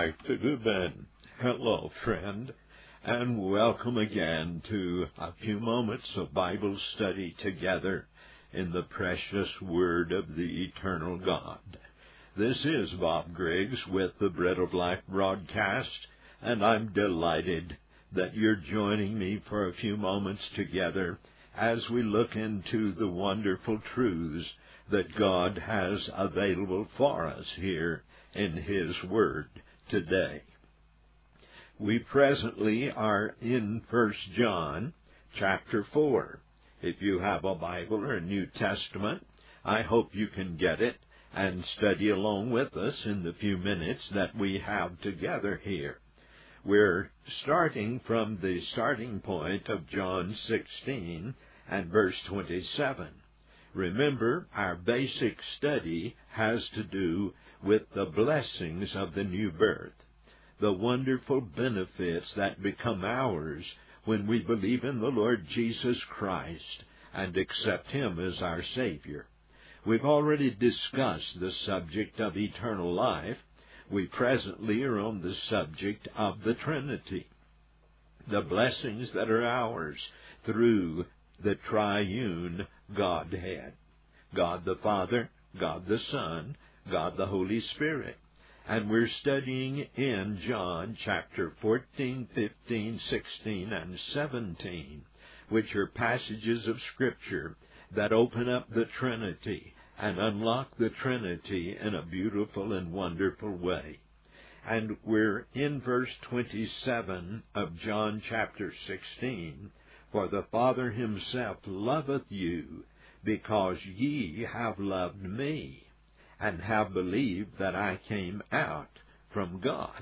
back to Ben. Hello, friend, and welcome again to a few moments of Bible study together in the precious Word of the Eternal God. This is Bob Griggs with the Bread of Life broadcast, and I'm delighted that you're joining me for a few moments together as we look into the wonderful truths that God has available for us here in His Word today. We presently are in 1 John chapter 4. If you have a Bible or a New Testament, I hope you can get it and study along with us in the few minutes that we have together here. We're starting from the starting point of John 16 and verse 27. Remember, our basic study has to do with the blessings of the new birth, the wonderful benefits that become ours when we believe in the Lord Jesus Christ and accept Him as our Savior. We've already discussed the subject of eternal life. We presently are on the subject of the Trinity, the blessings that are ours through the triune Godhead, God the Father, God the Son, God the Holy Spirit. And we're studying in John chapter 14, 15, 16, and 17, which are passages of Scripture that open up the Trinity and unlock the Trinity in a beautiful and wonderful way. And we're in verse 27 of John chapter 16, "For the Father Himself loveth you, because ye have loved me, and have believed that I came out from God."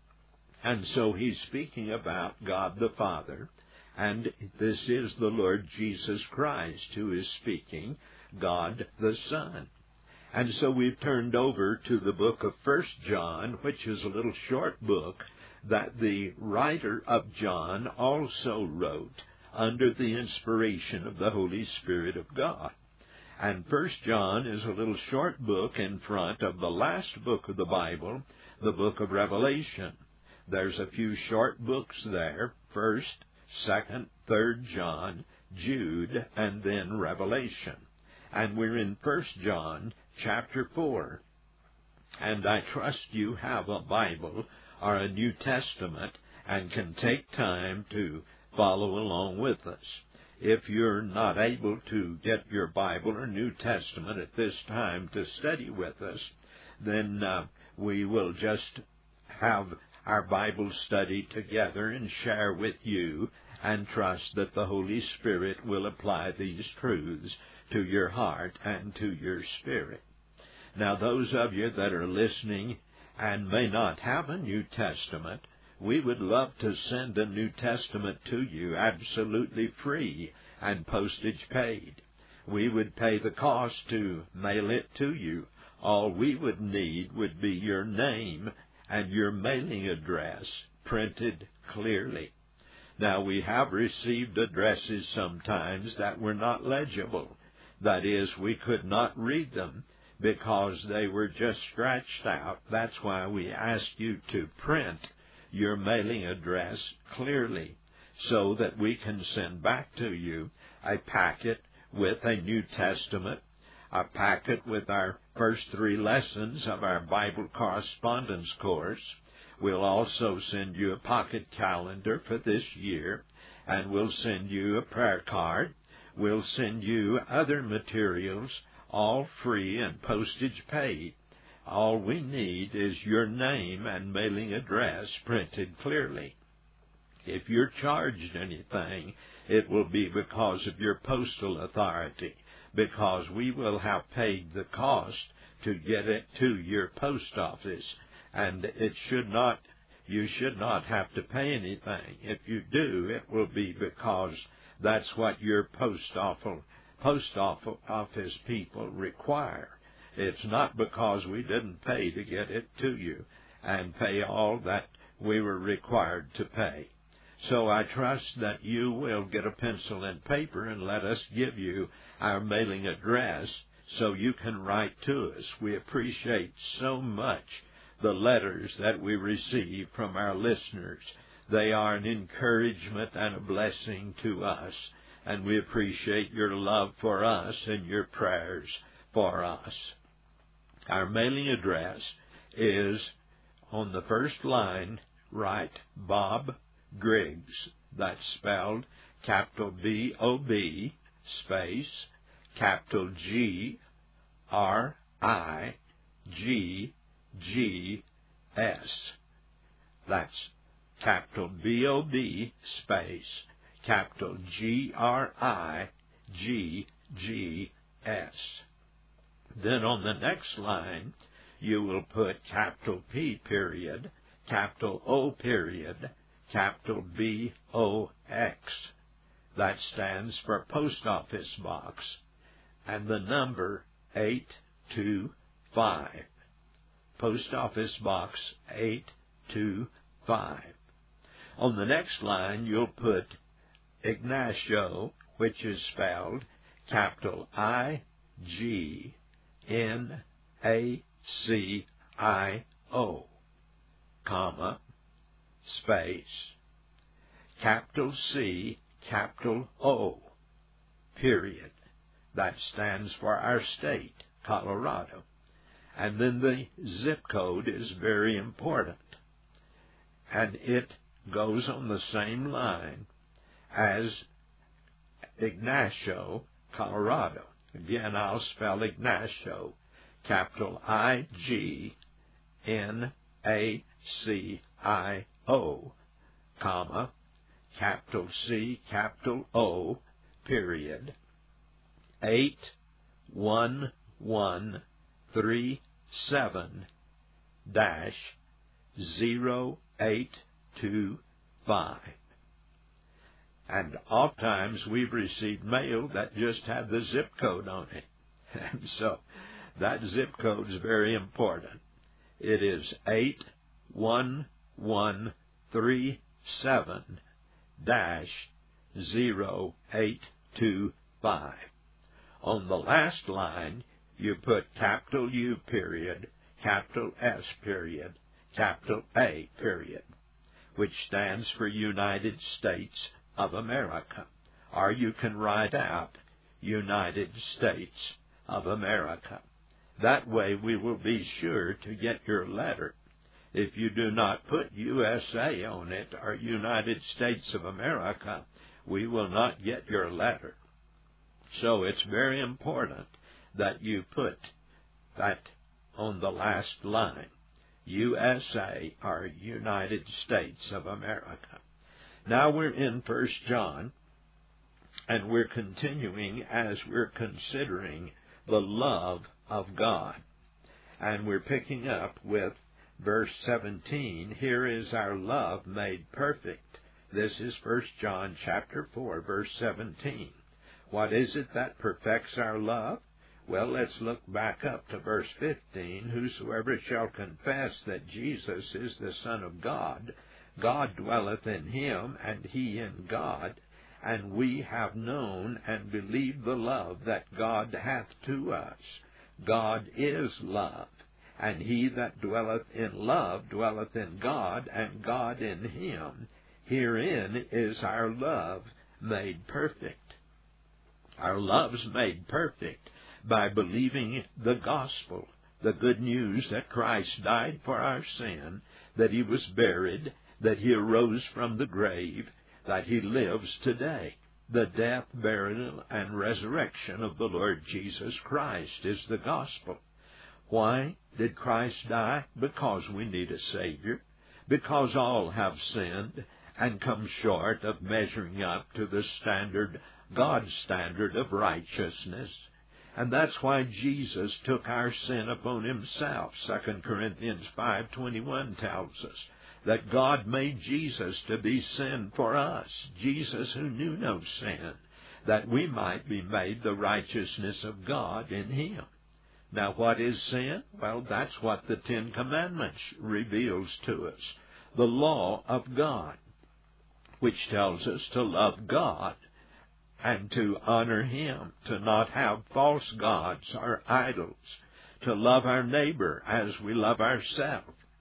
And so He's speaking about God the Father, and this is the Lord Jesus Christ who is speaking, God the Son. And so we've turned over to the book of 1 John, which is a little short book that the writer of John also wrote under the inspiration of the Holy Spirit of God. And 1 John is a little short book in front of the last book of the Bible, the book of Revelation. There's a few short books there, 1st, 2nd, 3rd John, Jude, and then Revelation. And we're in 1 John chapter 4. And I trust you have a Bible or a New Testament and can take time to follow along with us. If you're not able to get your Bible or New Testament at this time to study with us, then we will just have our Bible study together and share with you and trust that the Holy Spirit will apply these truths to your heart and to your spirit. Now, those of you that are listening and may not have a New Testament, we would love to send a New Testament to you absolutely free and postage paid. We would pay the cost to mail it to you. All we would need would be your name and your mailing address printed clearly. Now, we have received addresses sometimes that were not legible. That is, we could not read them because they were just scratched out. That's why we ask you to print your mailing address clearly so that we can send back to you a packet with a New Testament, a packet with our first 3 lessons of our Bible correspondence course. We'll also send you a pocket calendar for this year, and we'll send you a prayer card. We'll send you other materials, all free and postage paid. All we need is your name and mailing address printed clearly. If you're charged anything, it will be because of your postal authority, because we will have paid the cost to get it to your post office, and you should not have to pay anything. If you do, it will be because that's what your post office people require. It's not because we didn't pay to get it to you and pay all that we were required to pay. So I trust that you will get a pencil and paper and let us give you our mailing address so you can write to us. We appreciate so much the letters that we receive from our listeners. They are an encouragement and a blessing to us, and we appreciate your love for us and your prayers for us. Our mailing address is on the first line, write Bob Griggs. That's spelled capital B-O-B, space, capital G-R-I-G-G-S. That's capital B-O-B, space, capital G-R-I-G-G-S. Then on the next line, you will put capital P period, capital O period, capital B-O-X. That stands for Post Office Box, and the number 825. Post Office Box 825. On the next line, you'll put Ignacio, which is spelled capital I-G-N-A-C-I-O, comma, space, capital C, capital O, period. That stands for our state, Colorado. And then the zip code is very important. And it goes on the same line as Ignacio, Colorado. Again, I'll spell Ignacio, capital I-G-N-A-C-I-O, comma, capital C, capital O, period, 81137-0825. And oftentimes we've received mail that just had the zip code on it. And so that zip code is very important. It is 81137-0825. On the last line, you put capital U period, capital S period, capital A period, which stands for United States of America. Or you can write out United States of America. That way we will be sure to get your letter. If you do not put USA on it or United States of America, we will not get your letter. So it's very important that you put that on the last line, USA or United States of America. Now we're in 1 John, and we're continuing as we're considering the love of God. And we're picking up with verse 17. Here is our love made perfect. This is 1 John chapter 4, verse 17. What is it that perfects our love? Well, let's look back up to verse 15. Whosoever shall confess that Jesus is the Son of God, God dwelleth in him, and he in God. And we have known and believed the love that God hath to us. God is love, and he that dwelleth in love dwelleth in God, and God in him. Herein is our love made perfect. Our love's made perfect by believing the gospel, the good news that Christ died for our sin, that he was buried, that he arose from the grave, that he lives today. The death, burial, and resurrection of the Lord Jesus Christ is the gospel. Why did Christ die? Because we need a Savior. Because all have sinned and come short of measuring up to the standard, God's standard of righteousness. And that's why Jesus took our sin upon himself. 2 Corinthians 5:21 tells us that God made Jesus to be sin for us, Jesus who knew no sin, that we might be made the righteousness of God in him. Now, what is sin? Well, that's what the Ten Commandments reveals to us. The law of God, which tells us to love God and to honor him, to not have false gods or idols, to love our neighbor as we love ourselves.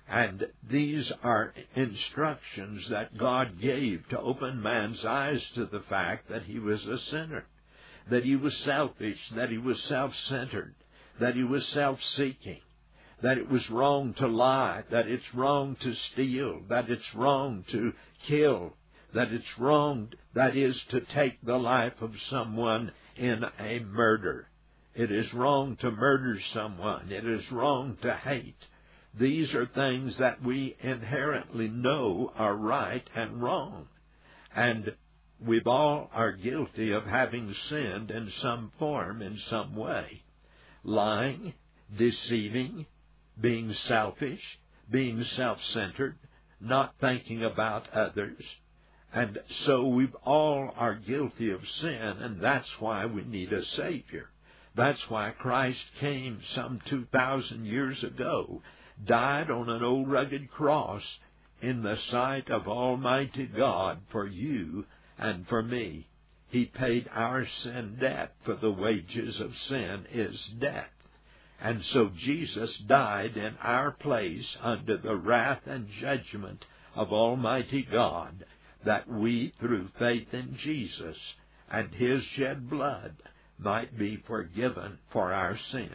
And these are instructions that God gave to open man's eyes to the fact that he was a sinner, that he was selfish, that he was self-centered, that he was self-seeking, that it was wrong to lie, that it's wrong to steal, that it's wrong to kill, that it's wrong, that is, to take the life of someone in a murder. It is wrong to murder someone. It is wrong to hate. These are things that we inherently know are right and wrong. And we all are guilty of having sinned in some form, in some way. Lying, deceiving, being selfish, being self-centered, not thinking about others. And so we all are guilty of sin, and that's why we need a Savior. That's why Christ came some 2,000 years ago, died on an old rugged cross in the sight of Almighty God for you and for me. He paid our sin debt, for the wages of sin is death. And so Jesus died in our place under the wrath and judgment of Almighty God, that we, through faith in Jesus and His shed blood, might be forgiven for our sin.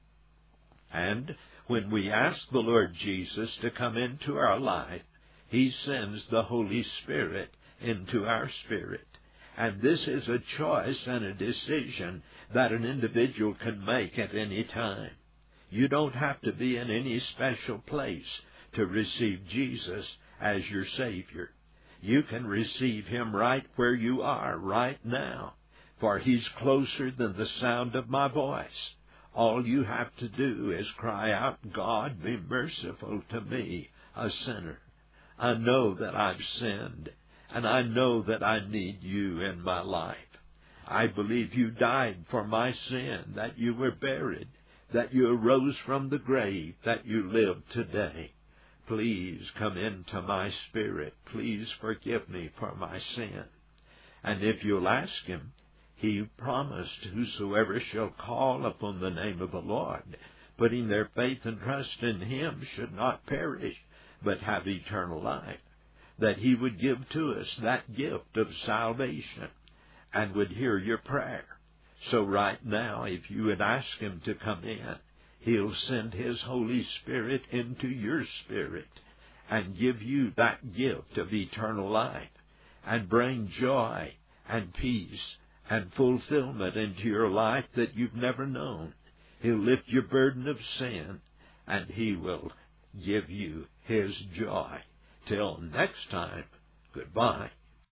And when we ask the Lord Jesus to come into our life, He sends the Holy Spirit into our spirit. And this is a choice and a decision that an individual can make at any time. You don't have to be in any special place to receive Jesus as your Savior. You can receive Him right where you are, right now, for He's closer than the sound of my voice. All you have to do is cry out, God, be merciful to me, a sinner. I know that I've sinned, and I know that I need you in my life. I believe you died for my sin, that you were buried, that you arose from the grave, that you live today. Please come into my spirit. Please forgive me for my sin. And if you'll ask Him, He promised, whosoever shall call upon the name of the Lord, putting their faith and trust in Him, should not perish, but have eternal life. That He would give to us that gift of salvation and would hear your prayer. So right now, if you would ask Him to come in, He'll send His Holy Spirit into your spirit and give you that gift of eternal life and bring joy and peace and fulfillment into your life that you've never known. He'll lift your burden of sin, and He will give you His joy. Till next time, goodbye.